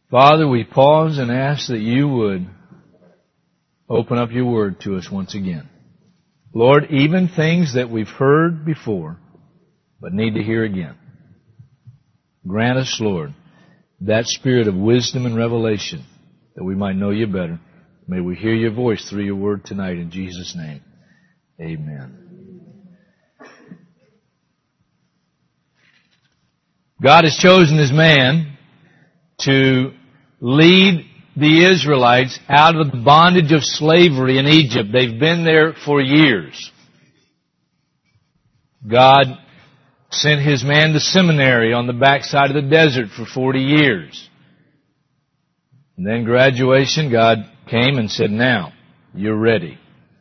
Father, we pause and ask that you would open up your word to us once again. Lord, even things that we've heard before, but need to hear again. Grant us, Lord, that spirit of wisdom and revelation that we might know you better. May we hear your voice through your word tonight in Jesus' name. Amen. God has chosen His man to lead the Israelites out of the bondage of slavery in Egypt. They've been there for years. God sent His man to seminary on the backside of the desert for 40 years. And then graduation, God came and said, now, you're ready.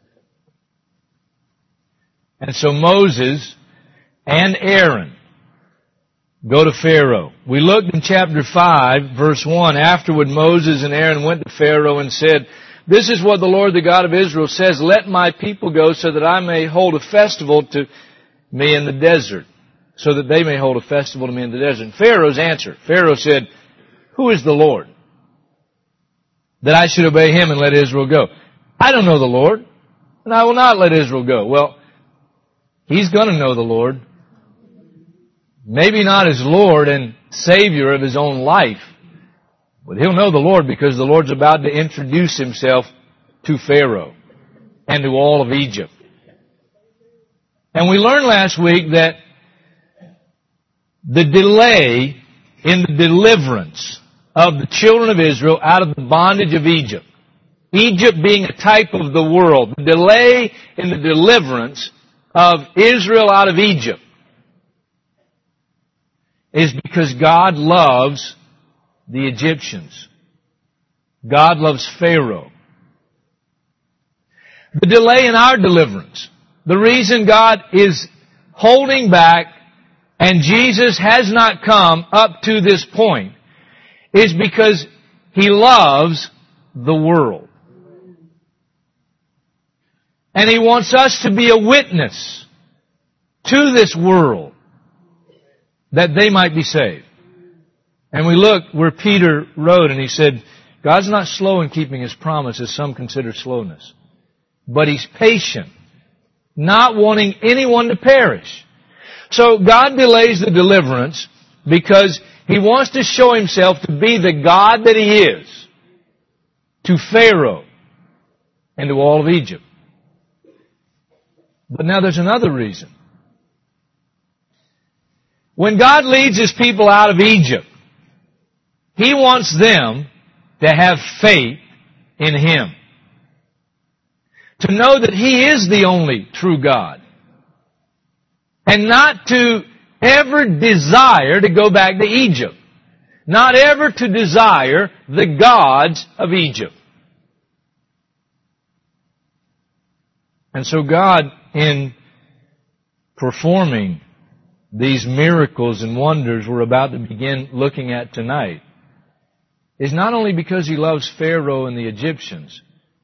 And so Moses and Aaron go to Pharaoh. We looked in chapter 5, verse 1. Afterward, Moses and Aaron went to Pharaoh and said, this is what the Lord, the God of Israel, says, let my people go so that I may hold a festival to me in the desert. So that they may hold a festival to me in the desert. And Pharaoh's answer. Pharaoh said, who is the Lord, that I should obey Him and let Israel go? I don't know the Lord, and I will not let Israel go. Well, he's going to know the Lord. Maybe not as Lord and Savior of his own life, but he'll know the Lord because the Lord's about to introduce Himself to Pharaoh and to all of Egypt. And we learned last week that the delay in the deliverance of the children of Israel out of the bondage of Egypt, Egypt being a type of the world, the delay in the deliverance of Israel out of Egypt is because God loves the Egyptians. God loves Pharaoh. The delay in our deliverance, the reason God is holding back and Jesus has not come up to this point is because He loves the world. And He wants us to be a witness to this world that they might be saved. And we look where Peter wrote and he said, God's not slow in keeping His promise as some consider slowness, but He's patient, not wanting anyone to perish. So God delays the deliverance because He wants to show Himself to be the God that He is to Pharaoh and to all of Egypt. But now there's another reason. When God leads His people out of Egypt, He wants them to have faith in Him. To know that He is the only true God. And not to ever desire to go back to Egypt. Not ever to desire the gods of Egypt. And so God, in performing these miracles and wonders we're about to begin looking at tonight, is not only because He loves Pharaoh and the Egyptians,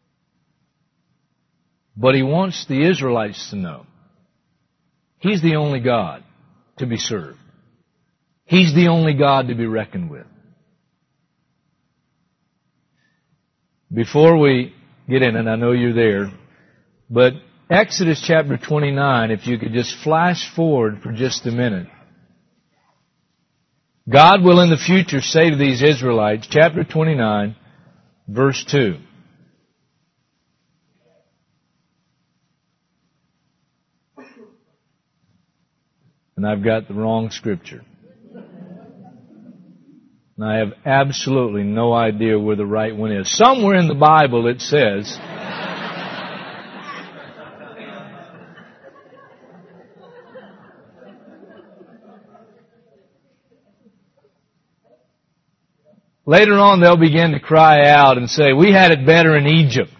but He wants the Israelites to know He's the only God to be served. He's the only God to be reckoned with. Before we get in, and I know you're there, but Exodus chapter 29, if you could just flash forward for just a minute. God will in the future say to these Israelites, chapter 29, verse 2. And I've got the wrong scripture. And I have absolutely no idea where the right one is. Somewhere in the Bible it says, later on they'll begin to cry out and say, we had it better in Egypt.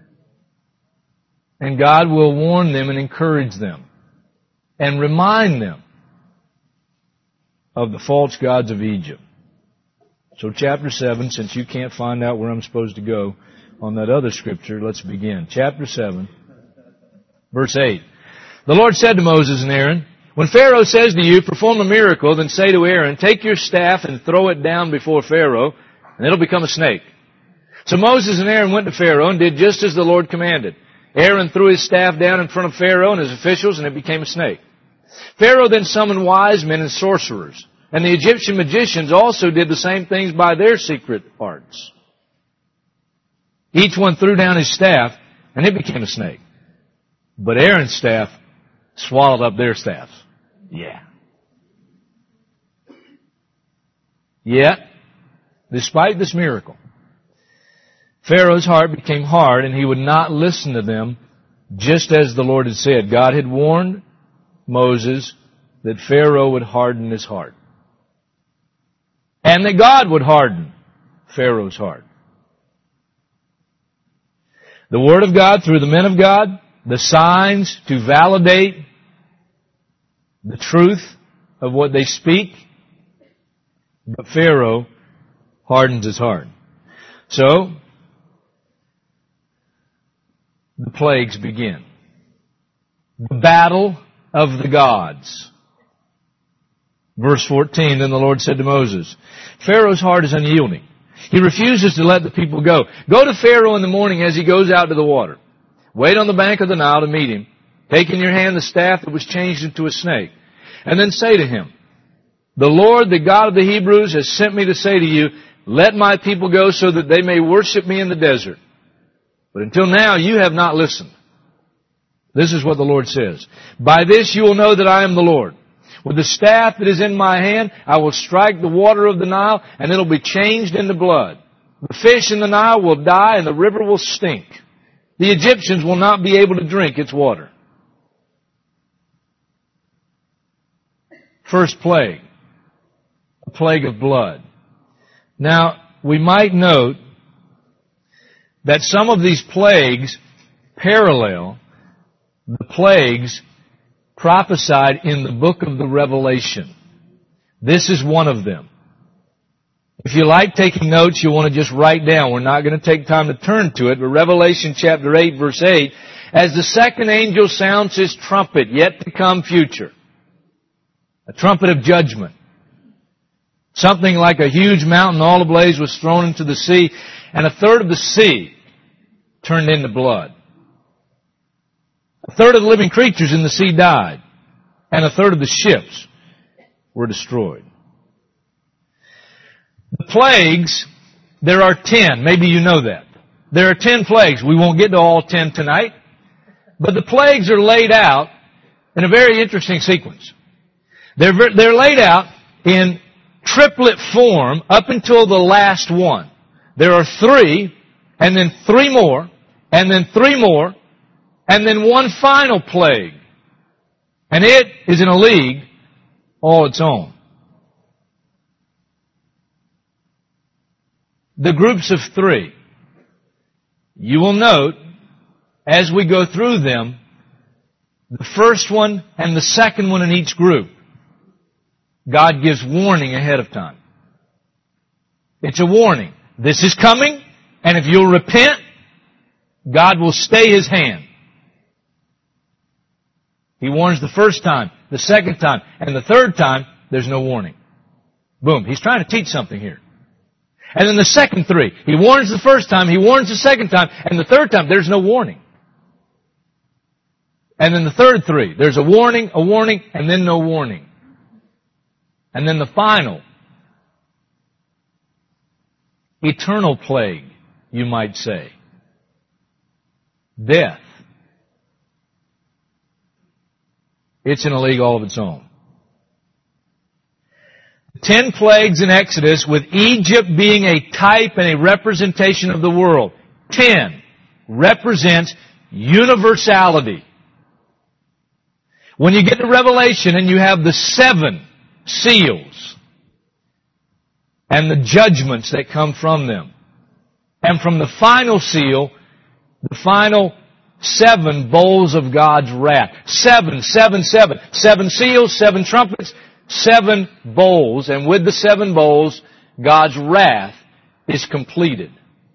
And God will warn them and encourage them and remind them of the false gods of Egypt. So chapter 7, since you can't find out where I'm supposed to go on that other scripture, let's begin. Chapter 7, verse 8. The Lord said to Moses and Aaron, when Pharaoh says to you, perform a miracle, then say to Aaron, take your staff and throw it down before Pharaoh, and it'll become a snake. So Moses and Aaron went to Pharaoh and did just as the Lord commanded. Aaron threw his staff down in front of Pharaoh and his officials, and it became a snake. Pharaoh then summoned wise men and sorcerers, and the Egyptian magicians also did the same things by their secret arts. Each one threw down his staff, and it became a snake. But Aaron's staff swallowed up their staffs. Yeah. Yet, despite this miracle, Pharaoh's heart became hard, and he would not listen to them, just as the Lord had said. God had warned Moses that Pharaoh would harden his heart, and that God would harden Pharaoh's heart. The Word of God through the men of God, the signs to validate the truth of what they speak, but Pharaoh hardens his heart. So, the plagues begin. The battle of the gods. Verse 14, then the Lord said to Moses, Pharaoh's heart is unyielding. He refuses to let the people go. Go to Pharaoh in the morning as he goes out to the water. Wait on the bank of the Nile to meet him. Take in your hand the staff that was changed into a snake. And then say to him, the Lord, the God of the Hebrews, has sent me to say to you, let my people go so that they may worship me in the desert. But until now you have not listened. This is what the Lord says. By this you will know that I am the Lord. With the staff that is in my hand, I will strike the water of the Nile, and it will be changed into blood. The fish in the Nile will die, and the river will stink. The Egyptians will not be able to drink its water. First plague. A plague of blood. Now, we might note that some of these plagues parallel the plagues prophesied in the book of the Revelation. This is one of them. If you like taking notes, you want to just write down. We're not going to take time to turn to it, but Revelation chapter 8, verse 8, as the second angel sounds his trumpet, yet to come future. A trumpet of judgment. Something like a huge mountain all ablaze was thrown into the sea, and a third of the sea turned into blood. A third of the living creatures in the sea died, and a third of the ships were destroyed. The plagues, there are 10. Maybe you know that. There are 10 plagues. We won't get to all 10 tonight, but the plagues are laid out in a very interesting sequence. They're laid out in triplet form up until the last one. There are 3, and then 3 more, and then 3 more, and then one final plague. And it is in a league all its own. The groups of 3. You will note, as we go through them, the first one and the second one in each group, God gives warning ahead of time. It's a warning. This is coming, and if you'll repent, God will stay His hand. He warns the first time, the second time, and the third time, there's no warning. Boom. He's trying to teach something here. And then the second 3, He warns the first time, He warns the second time, and the third time, there's no warning. And then the third 3, there's a warning, and then no warning. And then the final, eternal plague, you might say. Death. It's in a league all of its own. 10 plagues in Exodus, with Egypt being a type and a representation of the world. 10 represents universality. When you get to Revelation and you have the 7 seals and the judgments that come from them, and from the final seal, the final 7 bowls of God's wrath. 7, 7, 7. 7 seals, 7 trumpets, 7 bowls, and with the 7 bowls, God's wrath is completed.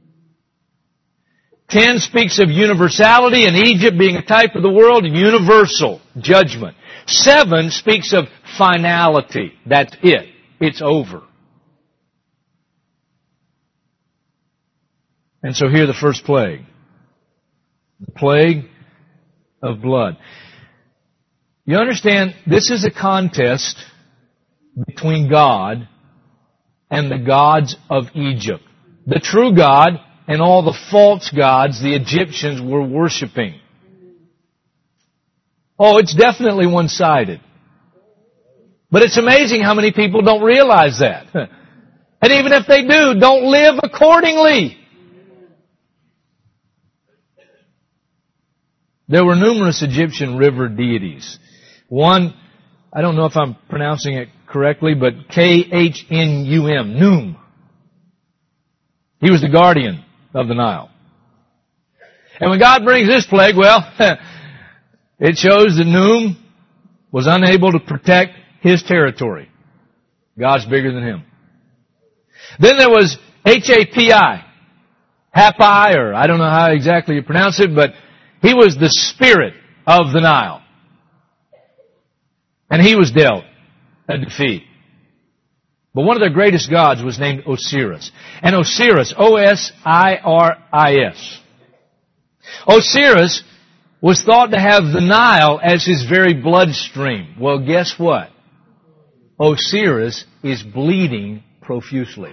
10 speaks of universality, and Egypt being a type of the world, universal judgment. 7 speaks of finality. That's it. It's over. And so here the first plague. The plague of blood. You understand, this is a contest between God and the gods of Egypt. The true God and all the false gods the Egyptians were worshiping. Oh, it's definitely one-sided. But it's amazing how many people don't realize that. And even if they do, don't live accordingly. There were numerous Egyptian river deities. One, I don't know if I'm pronouncing it correctly, but Khnum, Num. He was the guardian of the Nile. And when God brings this plague, well, it shows that Num was unable to protect his territory. God's bigger than him. Then there was Hapi, Hapi, or I don't know how exactly you pronounce it, but he was the spirit of the Nile. And he was dealt a defeat. But one of their greatest gods was named Osiris. And Osiris, Osiris. Osiris was thought to have the Nile as his very bloodstream. Well, guess what? Osiris is bleeding profusely.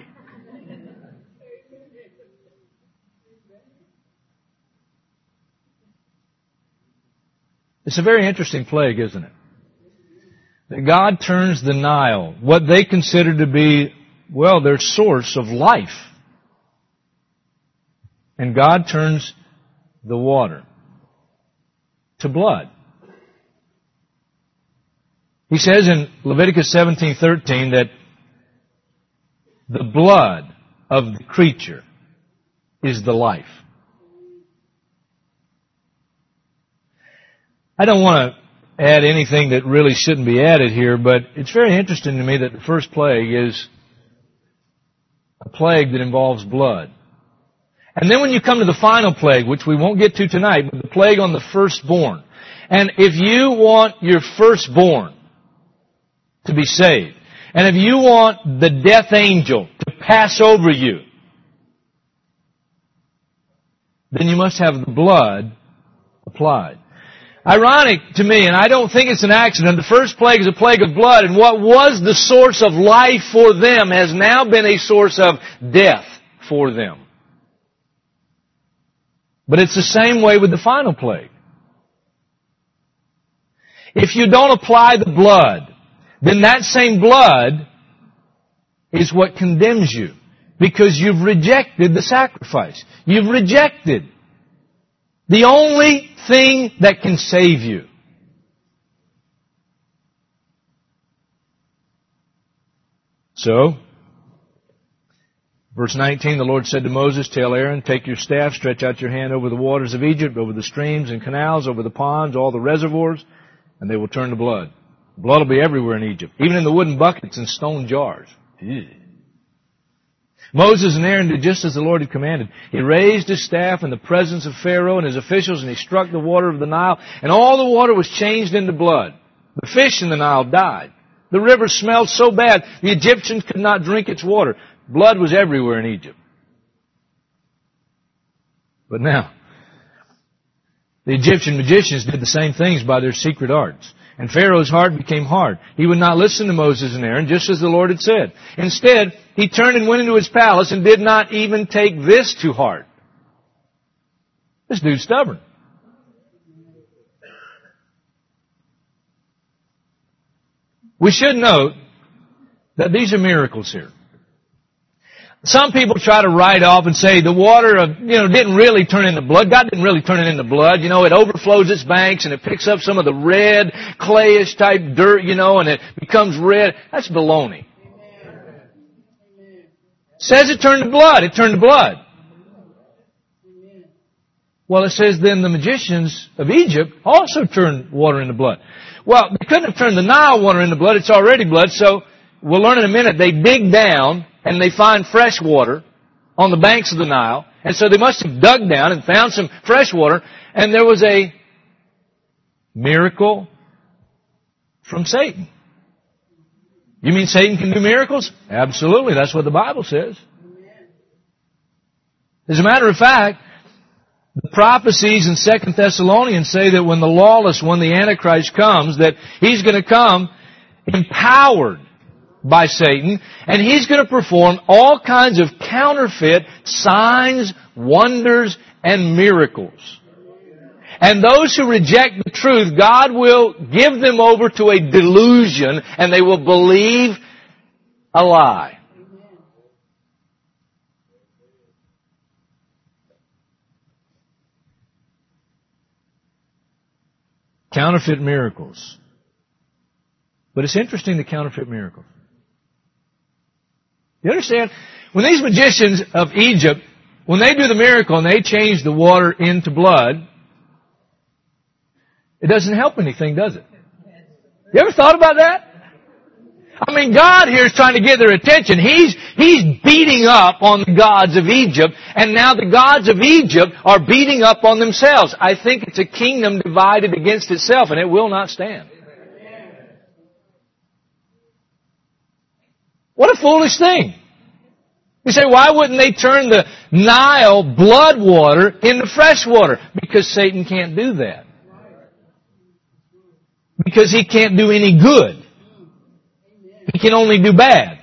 It's a very interesting plague, isn't it? That God turns the Nile, what they consider to be, well, their source of life. And God turns the water to blood. He says in Leviticus 17:13 that the blood of the creature is the life. I don't want to add anything that really shouldn't be added here, but it's very interesting to me that the first plague is a plague that involves blood. And then when you come to the final plague, which we won't get to tonight, but the plague on the firstborn. And if you want your firstborn to be saved, and if you want the death angel to pass over you, then you must have the blood applied. Ironic to me, and I don't think it's an accident, the first plague is a plague of blood, and what was the source of life for them has now been a source of death for them. But it's the same way with the final plague. If you don't apply the blood, then that same blood is what condemns you, because you've rejected the sacrifice. You've rejected the only thing that can save you. So, verse 19, the Lord said to Moses, tell Aaron, take your staff, stretch out your hand over the waters of Egypt, over the streams and canals, over the ponds, all the reservoirs, and they will turn to blood. Blood will be everywhere in Egypt, even in the wooden buckets and stone jars. Ew. Moses and Aaron did just as the Lord had commanded. He raised his staff in the presence of Pharaoh and his officials, and he struck the water of the Nile, and all the water was changed into blood. The fish in the Nile died. The river smelled so bad, the Egyptians could not drink its water. Blood was everywhere in Egypt. But now, the Egyptian magicians did the same things by their secret arts. And Pharaoh's heart became hard. He would not listen to Moses and Aaron, just as the Lord had said. Instead, he turned and went into his palace and did not even take this to heart. This dude's stubborn. We should note that these are miracles here. Some people try to write off and say the water didn't really turn into blood. God didn't really turn it into blood. It overflows its banks and it picks up some of the red, clayish type dirt, and it becomes red. That's baloney. Says it turned to blood. It turned to blood. Well, it says then the magicians of Egypt also turned water into blood. Well, they couldn't have turned the Nile water into blood. It's already blood. So we'll learn in a minute. They dig down and they find fresh water on the banks of the Nile. And so they must have dug down and found some fresh water. And there was a miracle from Satan. You mean Satan can do miracles? Absolutely. That's what the Bible says. As a matter of fact, the prophecies in 2 Thessalonians say that when the lawless one, the Antichrist, comes, that he's going to come empowered by Satan, and he's going to perform all kinds of counterfeit signs, wonders, and miracles. And those who reject the truth, God will give them over to a delusion, and they will believe a lie. Counterfeit miracles. But it's interesting, the counterfeit miracles. You understand? When these magicians of Egypt, when they do the miracle and they change the water into blood, it doesn't help anything, does it? You ever thought about that? I mean, God here is trying to get their attention. He's beating up on the gods of Egypt, and now the gods of Egypt are beating up on themselves. I think it's a kingdom divided against itself, and it will not stand. What a foolish thing. You say, why wouldn't they turn the Nile blood water into fresh water? Because Satan can't do that. Because he can't do any good. He can only do bad.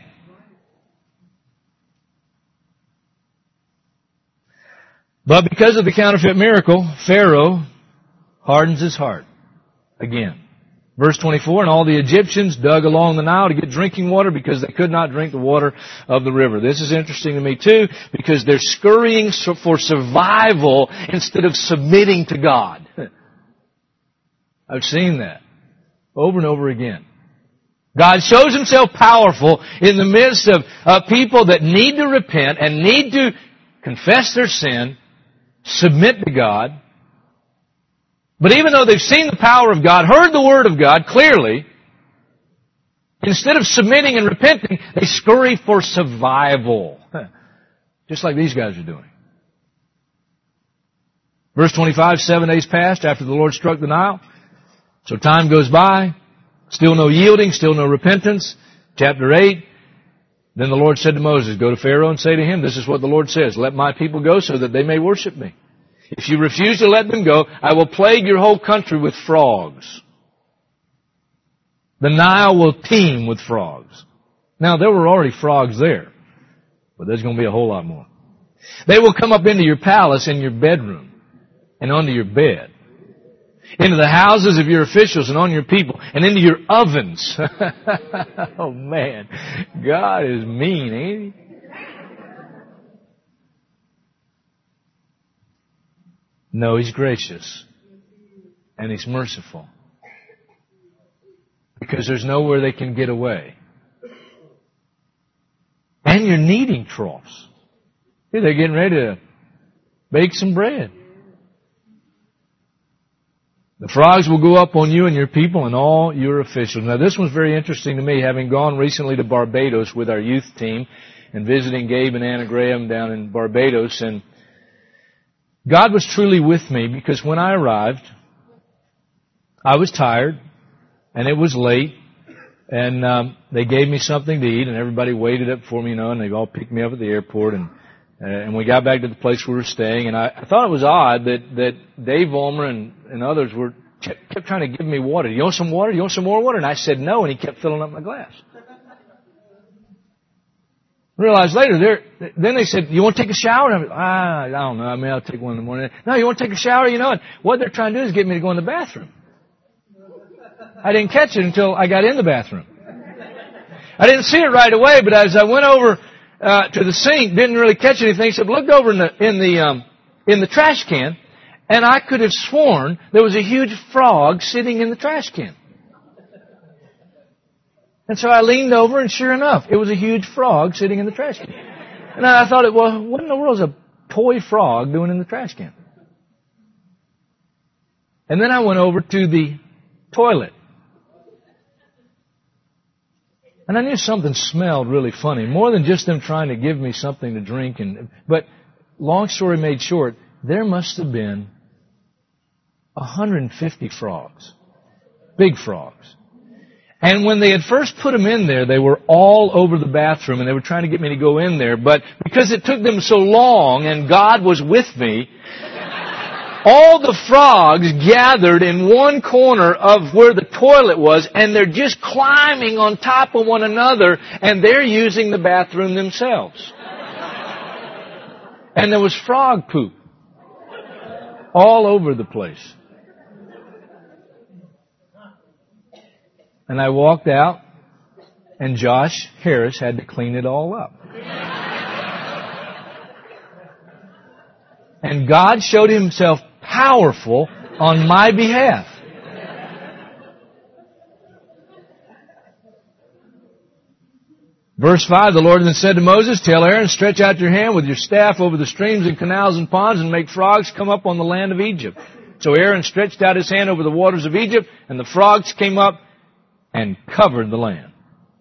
But because of the counterfeit miracle, Pharaoh hardens his heart again. Verse 24, and all the Egyptians dug along the Nile to get drinking water because they could not drink the water of the river. This is interesting to me too, because they're scurrying for survival instead of submitting to God. I've seen that over and over again. God shows Himself powerful in the midst of people that need to repent and need to confess their sin, submit to God. But even though they've seen the power of God, heard the Word of God clearly, instead of submitting and repenting, they scurry for survival. Just like these guys are doing. Verse 25, 7 days passed after the Lord struck the Nile. So time goes by. Still no yielding, still no repentance. Chapter 8. Then the Lord said to Moses, go to Pharaoh and say to him, this is what the Lord says, let my people go so that they may worship me. If you refuse to let them go, I will plague your whole country with frogs. The Nile will teem with frogs. Now, there were already frogs there, but there's going to be a whole lot more. They will come up into your palace and your bedroom and onto your bed, into the houses of your officials and on your people, and into your ovens. Oh, man. God is mean, ain't He? No, He's gracious. And He's merciful. Because there's nowhere they can get away. And your kneading troughs. See, they're getting ready to bake some bread. The frogs will go up on you and your people and all your officials. Now, this one's very interesting to me, having gone recently to Barbados with our youth team and visiting Gabe and Anna Graham down in Barbados. And God was truly with me, because when I arrived, I was tired and it was late, and they gave me something to eat, and everybody waited up for me, and they all picked me up at the airport, and we got back to the place we were staying, and I thought it was odd that Dave Ulmer and others kept trying to give me water. You want some water? You want some more water? And I said no, and he kept filling up my glass. Realized later, then they said, you want to take a shower? And I don't know. I mean, I'll take one in the morning. No, you want to take a shower? You know, and what they're trying to do is get me to go in the bathroom. I didn't catch it until I got in the bathroom. I didn't see it right away, but as I went over to the sink, didn't really catch anything. So I looked over in the trash can, and I could have sworn there was a huge frog sitting in the trash can. And so I leaned over, and sure enough, it was a huge frog sitting in the trash can. And I thought, well, what in the world is a toy frog doing in the trash can? And then I went over to the toilet. And I knew something smelled really funny, more than just them trying to give me something to drink. But long story made short, there must have been 150 frogs, big frogs. And when they had first put them in there, they were all over the bathroom, and they were trying to get me to go in there. But because it took them so long, and God was with me, all the frogs gathered in one corner of where the toilet was, and they're just climbing on top of one another, and they're using the bathroom themselves. And there was frog poop all over the place. And I walked out, and Josh Harris had to clean it all up. And God showed Himself powerful on my behalf. Verse 5, the Lord then said to Moses, "Tell Aaron, stretch out your hand with your staff over the streams and canals and ponds and make frogs come up on the land of Egypt." So Aaron stretched out his hand over the waters of Egypt, and the frogs came up and covered the land.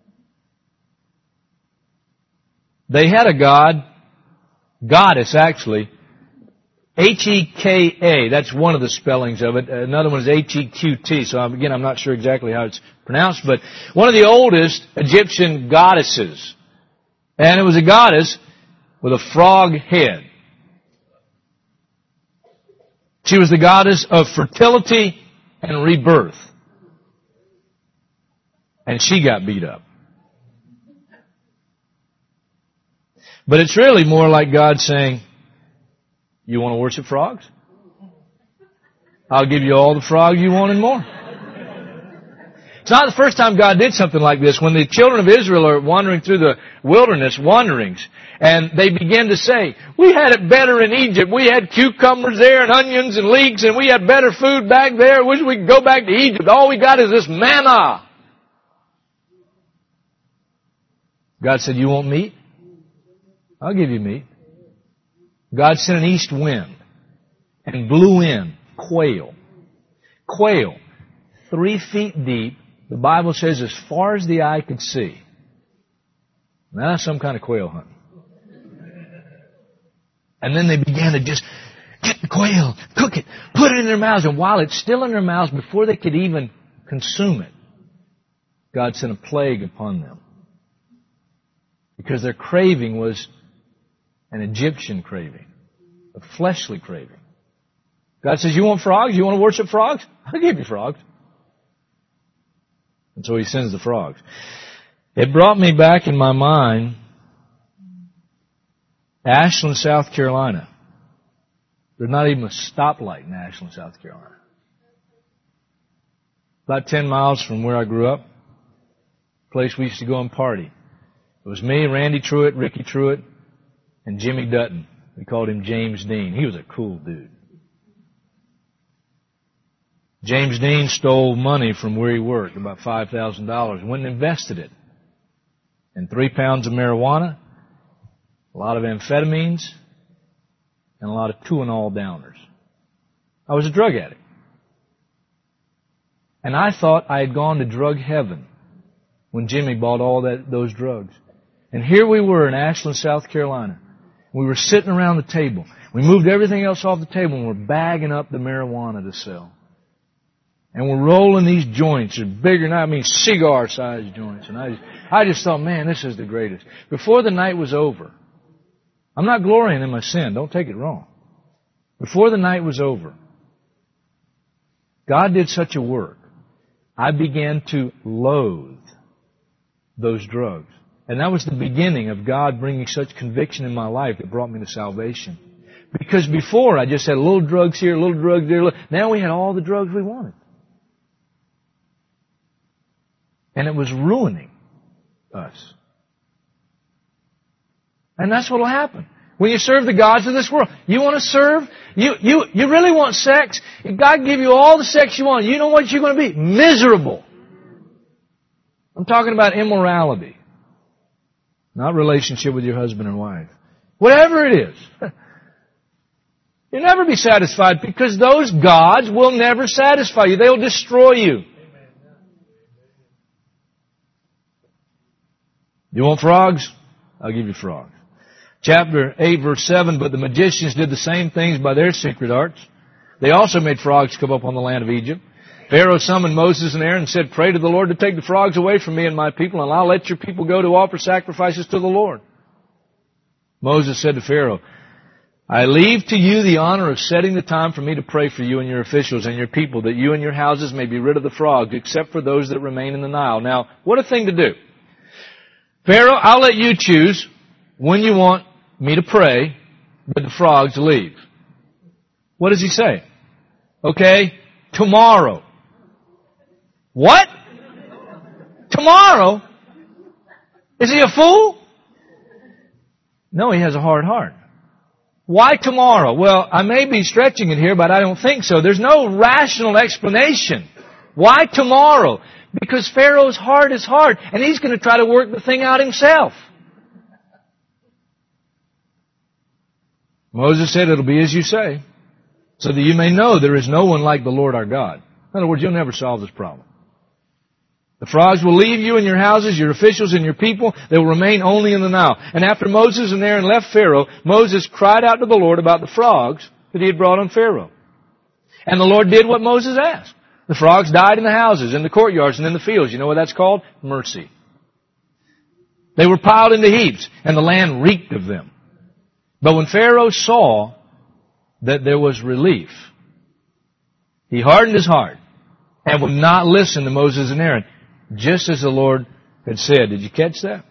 They had a goddess actually, Heka, that's one of the spellings of it. Another one is Heqt, so again, I'm not sure exactly how it's pronounced, but one of the oldest Egyptian goddesses. And it was a goddess with a frog head. She was the goddess of fertility and rebirth. And she got beat up. But it's really more like God saying, "You want to worship frogs? I'll give you all the frogs you want and more." It's not the first time God did something like this. When the children of Israel are wandering through the wilderness wanderings, and they begin to say, "We had it better in Egypt. We had cucumbers there and onions and leeks, and we had better food back there. Wish we could go back to Egypt. All we got is this manna." God said, "You want meat? I'll give you meat." God sent an east wind and blew in quail. Quail, 3 feet deep, the Bible says as far as the eye could see. Now that's some kind of quail hunting. And then they began to just get the quail, cook it, put it in their mouths, and while it's still in their mouths, before they could even consume it, God sent a plague upon them. Because their craving was an Egyptian craving, a fleshly craving. God says, "You want frogs? You want to worship frogs? I'll give you frogs." And so He sends the frogs. It brought me back in my mind, Ashland, South Carolina. There's not even a stoplight in Ashland, South Carolina. About 10 miles from where I grew up, a place we used to go and party. It was me, Randy Truitt, Ricky Truitt, and Jimmy Dutton. We called him James Dean. He was a cool dude. James Dean stole money from where he worked, about $5,000, went and invested it in 3 pounds of marijuana, a lot of amphetamines, and a lot of Tuinol downers. I was a drug addict. And I thought I had gone to drug heaven when Jimmy bought all those drugs. And here we were in Ashland, South Carolina. We were sitting around the table. We moved everything else off the table and we're bagging up the marijuana to sell. And we're rolling these joints. They're bigger than, I mean, cigar-sized joints. And I just thought, man, this is the greatest. Before the night was over, I'm not glorying in my sin. Don't take it wrong. Before the night was over, God did such a work. I began to loathe those drugs. And that was the beginning of God bringing such conviction in my life that brought me to salvation. Because before I just had little drugs here, little drugs there. Now we had all the drugs we wanted. And it was ruining us. And that's what will happen. When you serve the gods of this world, you want to serve? You really want sex? If God give you all the sex you want, you know what you're going to be? Miserable. I'm talking about immorality. Not relationship with your husband and wife. Whatever it is. You'll never be satisfied because those gods will never satisfy you. They'll destroy you. You want frogs? I'll give you frogs. Chapter 8, verse 7, but the magicians did the same things by their secret arts. They also made frogs come up on the land of Egypt. Pharaoh summoned Moses and Aaron and said, "Pray to the Lord to take the frogs away from me and my people, and I'll let your people go to offer sacrifices to the Lord." Moses said to Pharaoh, "I leave to you the honor of setting the time for me to pray for you and your officials and your people, that you and your houses may be rid of the frogs, except for those that remain in the Nile." Now, what a thing to do. Pharaoh, I'll let you choose when you want me to pray, but the frogs leave. What does he say? Okay, tomorrow. What? Tomorrow? Is he a fool? No, he has a hard heart. Why tomorrow? Well, I may be stretching it here, but I don't think so. There's no rational explanation. Why tomorrow? Because Pharaoh's heart is hard, and he's going to try to work the thing out himself. Moses said, "It'll be as you say, so that you may know there is no one like the Lord our God." In other words, you'll never solve this problem. The frogs will leave you and your houses, your officials and your people. They will remain only in the Nile. And after Moses and Aaron left Pharaoh, Moses cried out to the Lord about the frogs that he had brought on Pharaoh. And the Lord did what Moses asked. The frogs died in the houses, in the courtyards, and in the fields. You know what that's called? Mercy. They were piled into heaps, and the land reeked of them. But when Pharaoh saw that there was relief, he hardened his heart and would not listen to Moses and Aaron, just as the Lord had said. Did you catch that?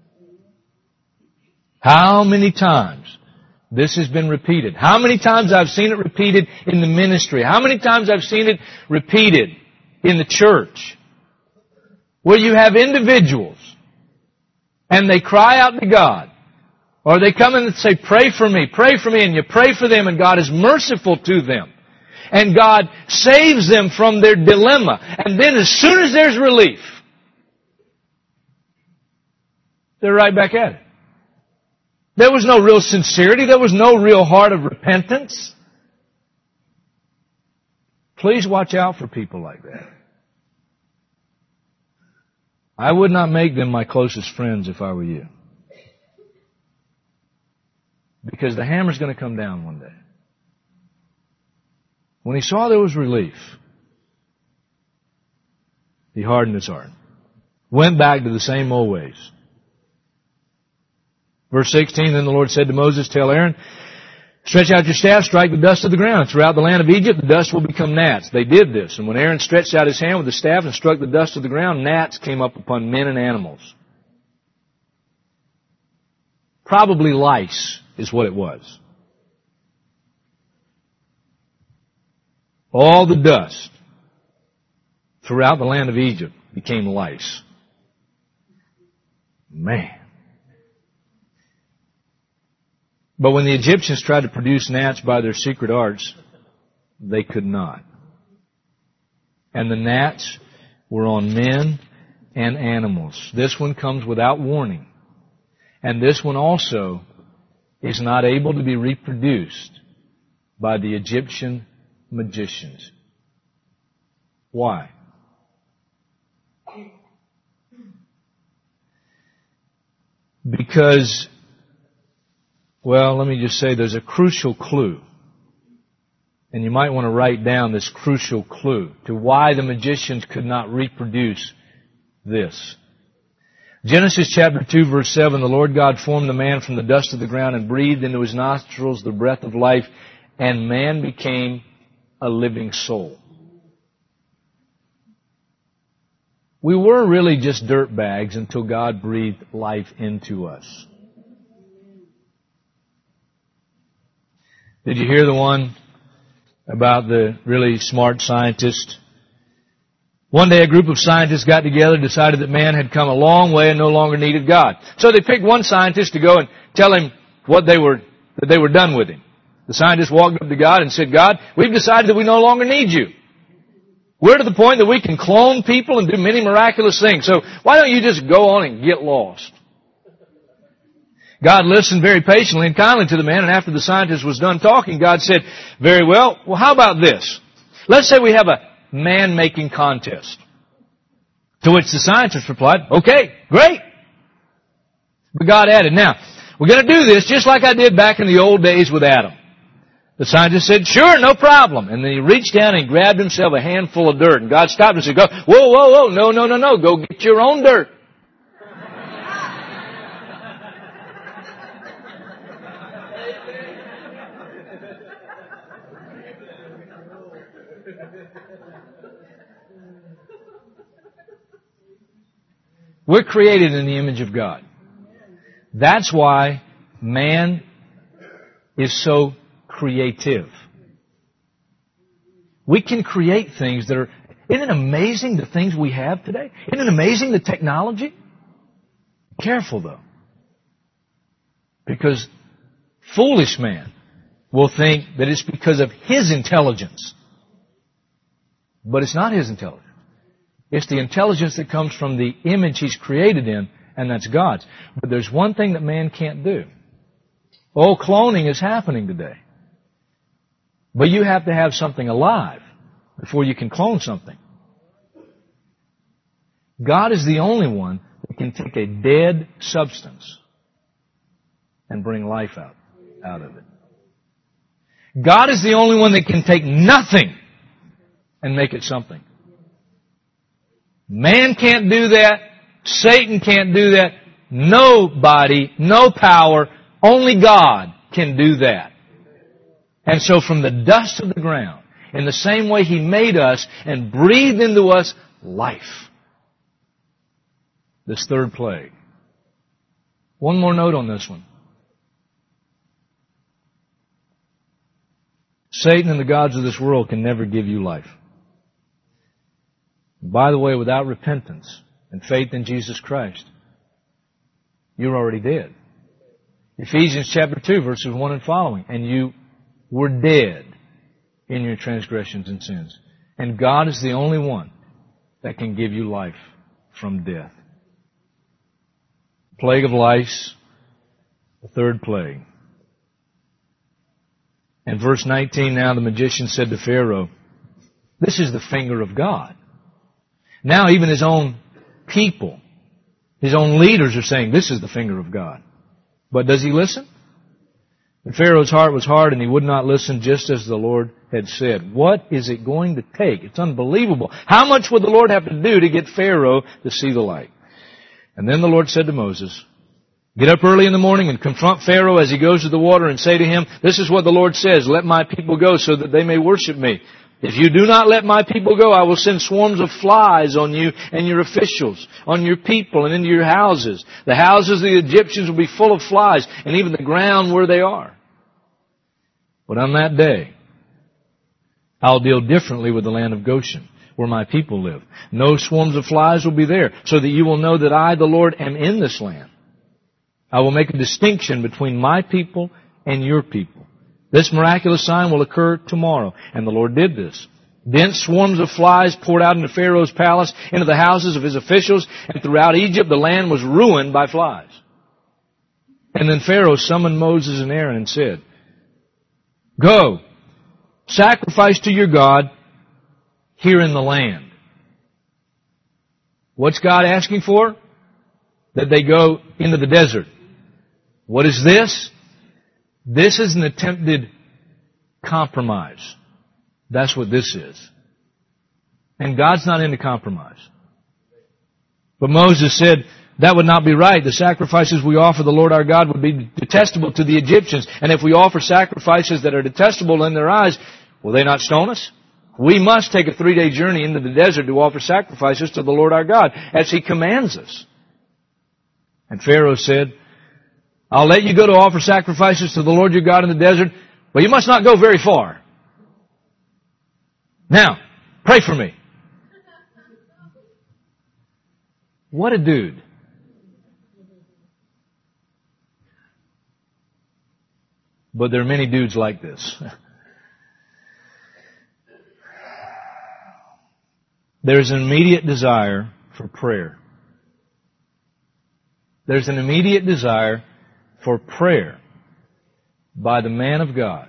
How many times this has been repeated? How many times I've seen it repeated in the ministry? How many times I've seen it repeated in the church? Where you have individuals and they cry out to God, or they come in and say, pray for me, and you pray for them, and God is merciful to them. And God saves them from their dilemma. And then as soon as there's relief, they're right back at it. There was no real sincerity. There was no real heart of repentance. Please watch out for people like that. I would not make them my closest friends if I were you. Because the hammer's going to come down one day. When he saw there was relief, he hardened his heart. Went back to the same old ways. Verse 16, then the Lord said to Moses, tell Aaron, stretch out your staff, strike the dust of the ground. Throughout the land of Egypt, the dust will become gnats. They did this. And when Aaron stretched out his hand with the staff and struck the dust of the ground, gnats came up upon men and animals. Probably lice is what it was. All the dust throughout the land of Egypt became lice. Man. But when the Egyptians tried to produce gnats by their secret arts, they could not. And the gnats were on men and animals. This one comes without warning. And this one also is not able to be reproduced by the Egyptian magicians. Why? Because, well, let me just say there's a crucial clue. And you might want to write down this crucial clue to why the magicians could not reproduce this. Genesis chapter 2 verse 7, the Lord God formed the man from the dust of the ground and breathed into his nostrils the breath of life, and man became a living soul. We were really just dirt bags until God breathed life into us. Did you hear the one about the really smart scientist? One day a group of scientists got together, decided that man had come a long way and no longer needed God. So they picked one scientist to go and tell him that they were done with him. The scientist walked up to God and said, God, we've decided that we no longer need you. We're to the point that we can clone people and do many miraculous things. So why don't you just go on and get lost? God listened very patiently and kindly to the man, and after the scientist was done talking, God said, very well, how about this? Let's say we have a man-making contest. To which the scientist replied, okay, great. But God added, now, we're going to do this just like I did back in the old days with Adam. The scientist said, sure, no problem. And then he reached down and grabbed himself a handful of dirt. And God stopped and said, whoa, whoa, whoa, no. Go get your own dirt. We're created in the image of God. That's why man is so creative. We can create things that are... Isn't it amazing the things we have today? Isn't it amazing the technology? Careful though. Because foolish man will think that it's because of his intelligence. But it's not his intelligence. It's the intelligence that comes from the image he's created in, and that's God's. But there's one thing that man can't do. Oh, cloning is happening today. But you have to have something alive before you can clone something. God is the only one that can take a dead substance and bring life out of it. God is the only one that can take nothing and make it something. Man can't do that. Satan can't do that. Nobody, no power, only God can do that. And so from the dust of the ground, in the same way He made us and breathed into us life. This third plague. One more note on this one. Satan and the gods of this world can never give you life. By the way, without repentance and faith in Jesus Christ, you're already dead. Ephesians chapter 2, verses 1 and following. And you were dead in your transgressions and sins. And God is the only one that can give you life from death. Plague of lice, the third plague. And verse 19, now the magician said to Pharaoh, this is the finger of God. Now even his own people, his own leaders are saying, this is the finger of God. But does he listen? And Pharaoh's heart was hard and he would not listen, just as the Lord had said. What is it going to take? It's unbelievable. How much would the Lord have to do to get Pharaoh to see the light? And then the Lord said to Moses, get up early in the morning and confront Pharaoh as he goes to the water and say to him, this is what the Lord says, let my people go so that they may worship me. If you do not let my people go, I will send swarms of flies on you and your officials, on your people and into your houses. The houses of the Egyptians will be full of flies, and even the ground where they are. But on that day, I'll deal differently with the land of Goshen, where my people live. No swarms of flies will be there, so that you will know that I, the Lord, am in this land. I will make a distinction between my people and your people. This miraculous sign will occur tomorrow. And the Lord did this. Dense swarms of flies poured out into Pharaoh's palace, into the houses of his officials, and throughout Egypt the land was ruined by flies. And then Pharaoh summoned Moses and Aaron and said, go, sacrifice to your God here in the land. What's God asking for? That they go into the desert. What is this? This is an attempted compromise. That's what this is. And God's not into compromise. But Moses said, that would not be right. The sacrifices we offer the Lord our God would be detestable to the Egyptians. And if we offer sacrifices that are detestable in their eyes, will they not stone us? We must take a 3-day journey into the desert to offer sacrifices to the Lord our God, as He commands us. And Pharaoh said, I'll let you go to offer sacrifices to the Lord your God in the desert, but you must not go very far. Now, pray for me. What a dude. But there are many dudes like this. There's an immediate desire for prayer. There's an immediate desire for prayer by the man of God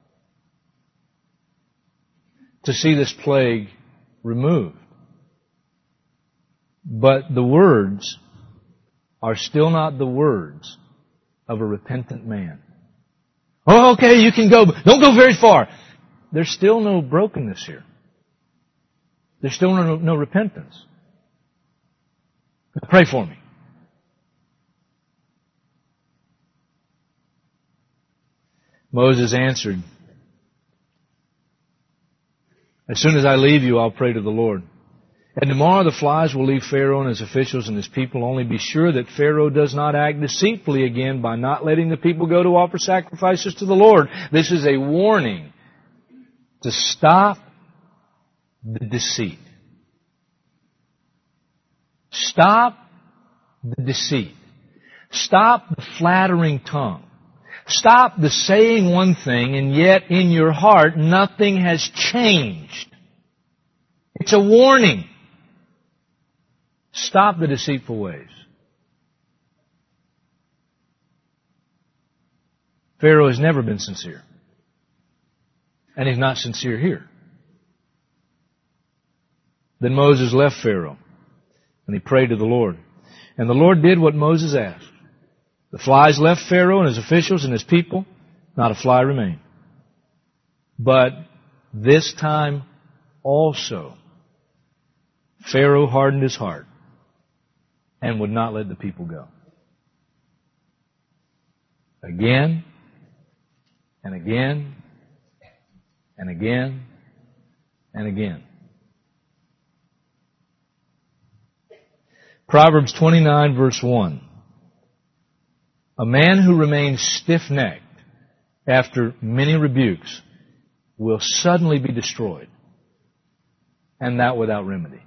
to see this plague removed. But the words are still not the words of a repentant man Oh, okay, you can go, but don't go very far. There's still no brokenness here. There's still no repentance. Pray for me. Moses answered, as soon as I leave you, I'll pray to the Lord. And tomorrow the flies will leave Pharaoh and his officials and his people. Only be sure that Pharaoh does not act deceitfully again by not letting the people go to offer sacrifices to the Lord. This is a warning to stop the deceit. Stop the deceit. Stop the flattering tongue. Stop the saying one thing and yet in your heart nothing has changed. It's a warning. Stop the deceitful ways. Pharaoh has never been sincere. And he's not sincere here. Then Moses left Pharaoh and he prayed to the Lord. And the Lord did what Moses asked. The flies left Pharaoh and his officials and his people. Not a fly remained. But this time also, Pharaoh hardened his heart and would not let the people go. Again, and again, and again, and again. Proverbs 29 verse 1. A man who remains stiff-necked after many rebukes will suddenly be destroyed, and that without remedy.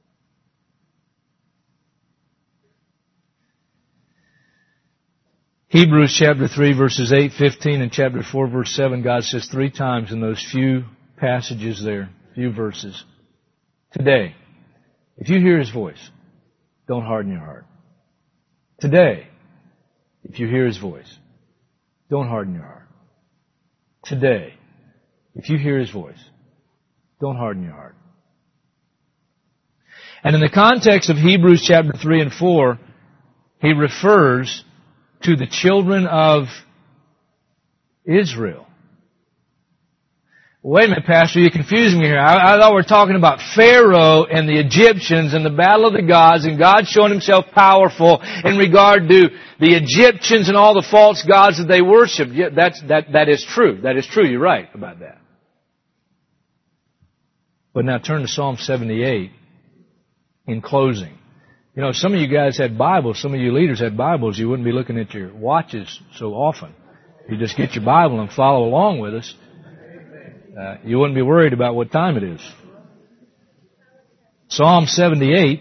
Hebrews chapter 3 verses 8, 15 and chapter 4 verse 7, God says 3 times in those few passages there, few verses, today, if you hear His voice, don't harden your heart. Today, if you hear His voice, don't harden your heart. Today, if you hear His voice, don't harden your heart. And in the context of Hebrews chapter 3 and 4, he refers to the children of Israel. Wait a minute, Pastor, you're confusing me here. I thought we were talking about Pharaoh and the Egyptians and the battle of the gods and God showing Himself powerful in regard to the Egyptians and all the false gods that they worshiped. Yeah, that is true. That is true. You're right about that. But now turn to Psalm 78 in closing. You know, some of you guys had Bibles, some of you leaders had Bibles, you wouldn't be looking at your watches so often. You just get your Bible and follow along with us. You wouldn't be worried about what time it is. Psalm 78.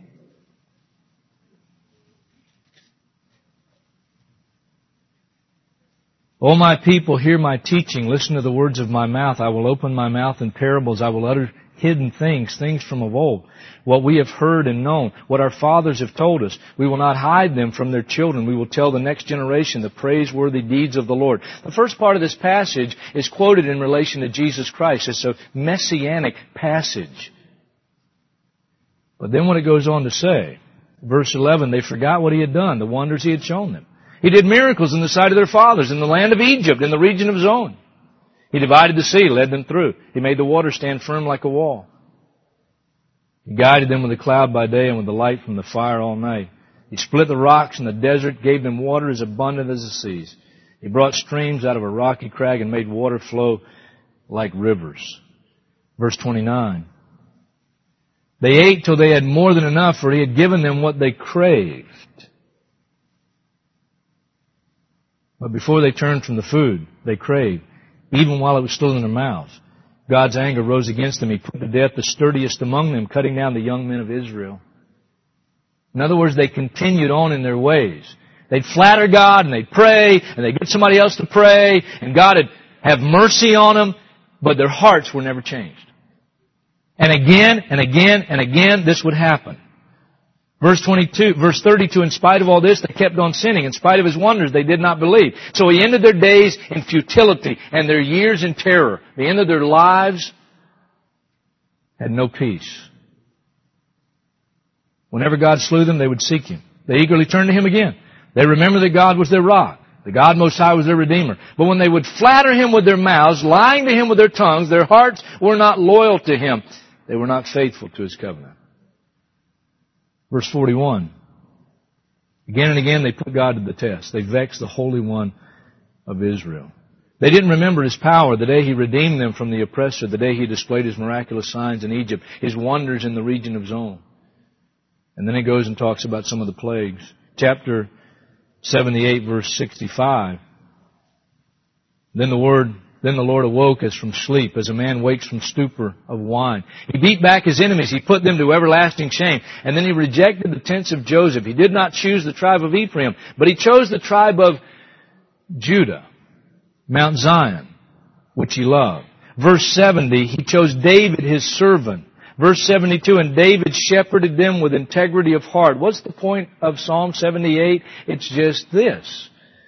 O my people, hear my teaching. Listen to the words of my mouth. I will open my mouth in parables. I will utter hidden things, things from of old. What we have heard and known, what our fathers have told us. We will not hide them from their children. We will tell the next generation the praiseworthy deeds of the Lord. The first part of this passage is quoted in relation to Jesus Christ. It's a messianic passage. But then what it goes on to say, verse 11, they forgot what He had done, the wonders He had shown them. He did miracles in the sight of their fathers, in the land of Egypt, in the region of Zon. He divided the sea, led them through. He made the water stand firm like a wall. He guided them with a cloud by day and with the light from the fire all night. He split the rocks in the desert, gave them water as abundant as the seas. He brought streams out of a rocky crag and made water flow like rivers. Verse 29. They ate till they had more than enough, for He had given them what they craved. But before they turned from the food they craved, even while it was still in their mouths, God's anger rose against them. He put to death the sturdiest among them, cutting down the young men of Israel. In other words, they continued on in their ways. They'd flatter God and they'd pray and they'd get somebody else to pray and God would have mercy on them, but their hearts were never changed. And again and again and again this would happen. Verse 32, in spite of all this, they kept on sinning. In spite of His wonders, they did not believe. So He ended their days in futility and their years in terror. The end of their lives had no peace. Whenever God slew them, they would seek Him. They eagerly turned to Him again. They remembered that God was their rock, The God Most High was their Redeemer. But when they would flatter Him with their mouths, lying to Him with their tongues, their hearts were not loyal to Him. They were not faithful to His covenant. Verse 41. Again and again they put God to the test. They vexed the Holy One of Israel. They didn't remember His power, the day He redeemed them from the oppressor, the day He displayed His miraculous signs in Egypt, His wonders in the region of Zon. And then He goes and talks about some of the plagues. Chapter 78, verse 65. Then the Lord awoke as from sleep, as a man wakes from stupor of wine. He beat back His enemies. He put them to everlasting shame. And then He rejected the tents of Joseph. He did not choose the tribe of Ephraim, but He chose the tribe of Judah, Mount Zion, which He loved. Verse 70, He chose David, His servant. Verse 72, and David shepherded them with integrity of heart. What's the point of Psalm 78? It's just this.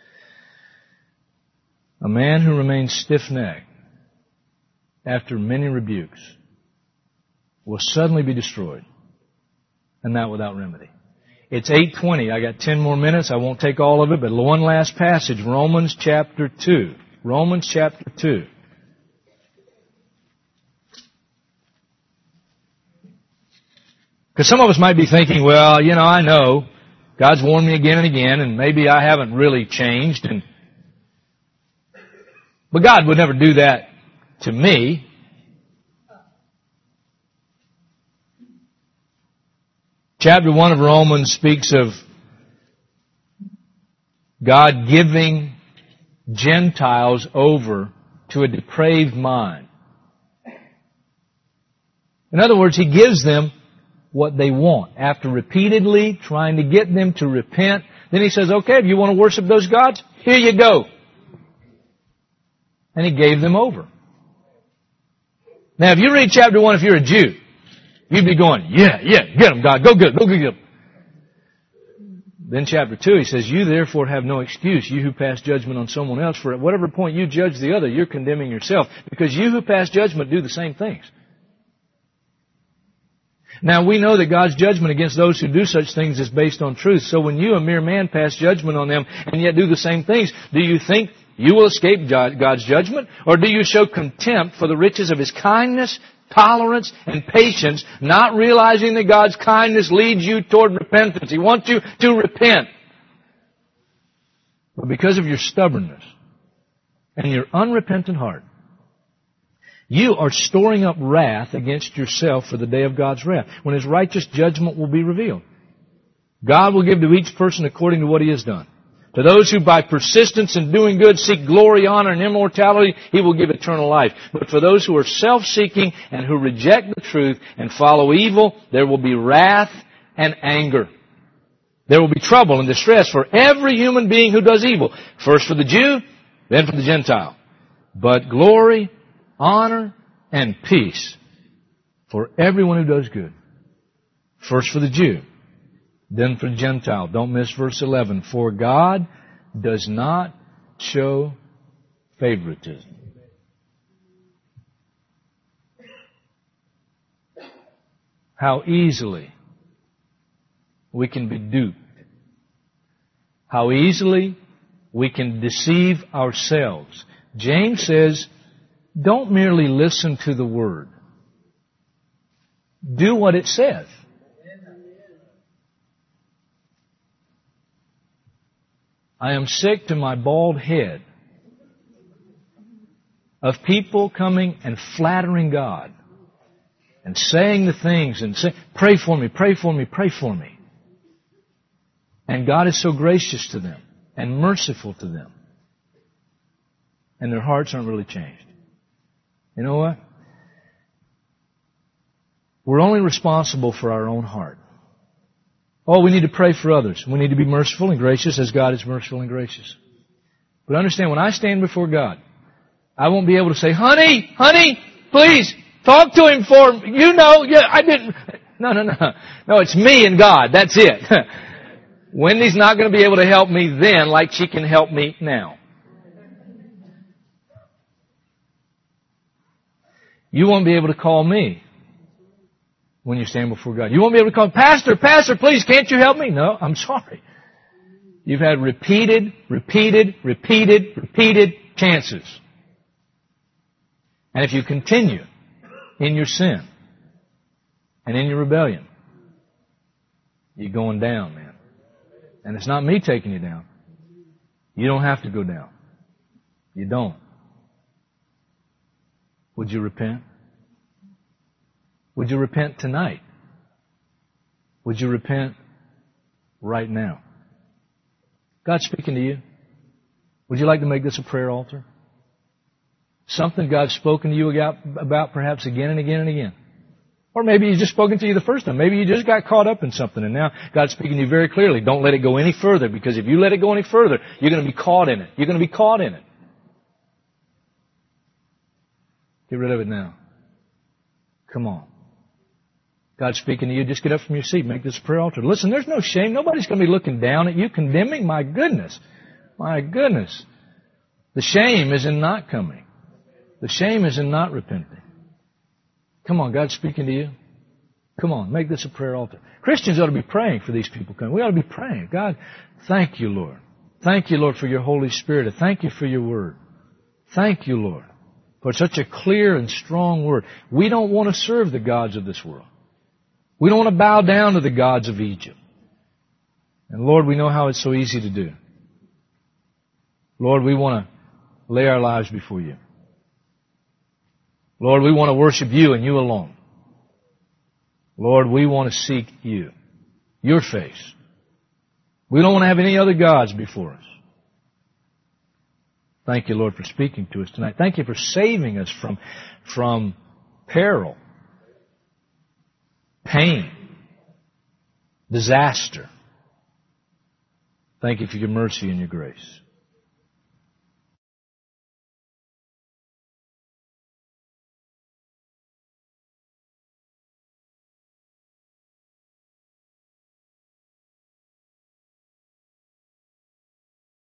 A man who remains stiff-necked after many rebukes will suddenly be destroyed, and that without remedy. It's 8:20. I got 10 more minutes. I won't take all of it, but one last passage, Romans chapter 2. Romans chapter 2. Because some of us might be thinking, well, I know God's warned me again and again, and maybe I haven't really changed, but God would never do that to me. Chapter 1 of Romans speaks of God giving Gentiles over to a depraved mind. In other words, He gives them what they want. After repeatedly trying to get them to repent, then He says, okay, if you want to worship those gods, here you go. And He gave them over. Now, if you read chapter 1, if you're a Jew, you'd be going, yeah, get them, God, go get them. Then chapter 2, He says, you therefore have no excuse, you who pass judgment on someone else, for at whatever point you judge the other, you're condemning yourself, because you who pass judgment do the same things. Now, we know that God's judgment against those who do such things is based on truth. So when you, a mere man, pass judgment on them and yet do the same things, do you think you will escape God's judgment? Or do you show contempt for the riches of His kindness, tolerance, and patience, not realizing that God's kindness leads you toward repentance? He wants you to repent. But because of your stubbornness and your unrepentant heart, you are storing up wrath against yourself for the day of God's wrath, when His righteous judgment will be revealed. God will give to each person according to what he has done. To those who by persistence in doing good seek glory, honor, and immortality, He will give eternal life. But for those who are self-seeking and who reject the truth and follow evil, there will be wrath and anger. There will be trouble and distress for every human being who does evil. First for the Jew, then for the Gentile. But glory, honor, and peace for everyone who does good. First for the Jew, then for the Gentile. Don't miss verse 11. For God does not show favoritism. How easily we can be duped. How easily we can deceive ourselves. James says, don't merely listen to the Word. Do what it says. I am sick to my bald head of people coming and flattering God and saying the things and saying, pray for me, pray for me, pray for me. And God is so gracious to them and merciful to them. And their hearts aren't really changed. You know what? We're only responsible for our own heart. Oh, we need to pray for others. We need to be merciful and gracious as God is merciful and gracious. But understand, when I stand before God, I won't be able to say, honey, please, talk to Him for me. I didn't. No, it's me and God. That's it. Wendy's not going to be able to help me then like she can help me now. You won't be able to call me when you stand before God. You won't be able to call, Pastor, please, can't you help me? No, I'm sorry. You've had repeated chances. And if you continue in your sin and in your rebellion, you're going down, man. And it's not me taking you down. You don't have to go down. You don't. Would you repent? Would you repent tonight? Would you repent right now? God's speaking to you. Would you like to make this a prayer altar? Something God's spoken to you about perhaps again and again and again. Or maybe He's just spoken to you the first time. Maybe you just got caught up in something and now God's speaking to you very clearly. Don't let it go any further, because if you let it go any further, you're going to be caught in it. You're going to be caught in it. Get rid of it now. Come on. God's speaking to you. Just get up from your seat. Make this a prayer altar. Listen, there's no shame. Nobody's going to be looking down at you, condemning. My goodness. My goodness. The shame is in not coming. The shame is in not repenting. Come on, God's speaking to you. Come on, make this a prayer altar. Christians ought to be praying for these people coming. We ought to be praying. God, thank you, Lord. Thank you, Lord, for your Holy Spirit. Thank you for your word. Thank you, Lord, for such a clear and strong word. We don't want to serve the gods of this world. We don't want to bow down to the gods of Egypt. And Lord, we know how it's so easy to do. Lord, we want to lay our lives before you. Lord, we want to worship you and you alone. Lord, we want to seek you, your face. We don't want to have any other gods before us. Thank you, Lord, for speaking to us tonight. Thank you for saving us from peril, pain, disaster. Thank you for your mercy and your grace.